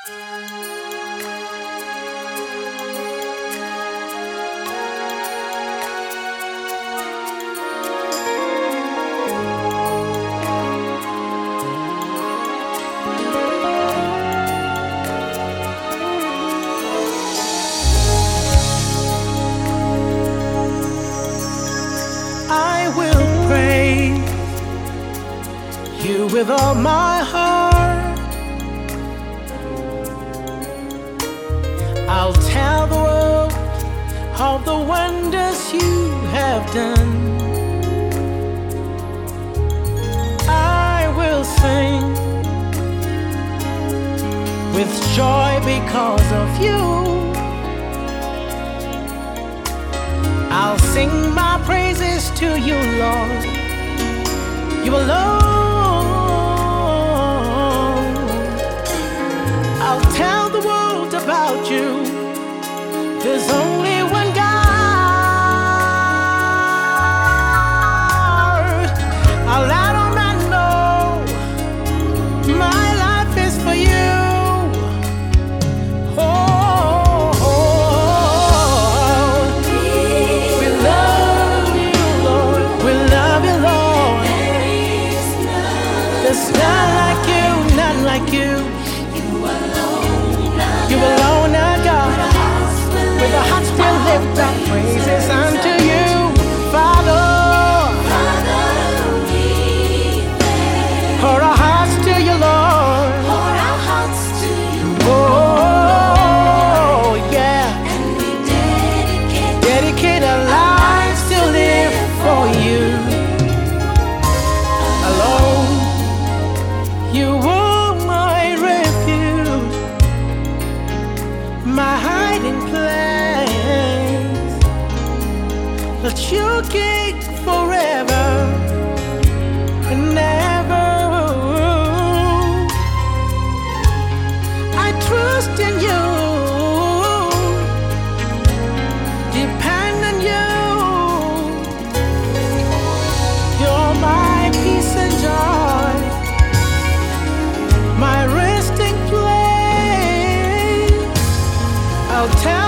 I will praise you with all my heart. I'll tell the world all the wonders you have done. I will sing with joy because of you. I'll sing my praises to you, Lord. You alone. I'll tell the world about you. There's only one God. I'll let all men know my life is for you. There's none like you, none like you. You alone are God. With our hearts we'll lift our praises unto you, Father. Pour our hearts to you, Lord. Oh, yeah. Dedicate our lives to live for you alone. You are my refuge, my hiding place. Let you king forever and ever. I trust in you, depend on you. You're my peace and joy, my resting place. I'll tell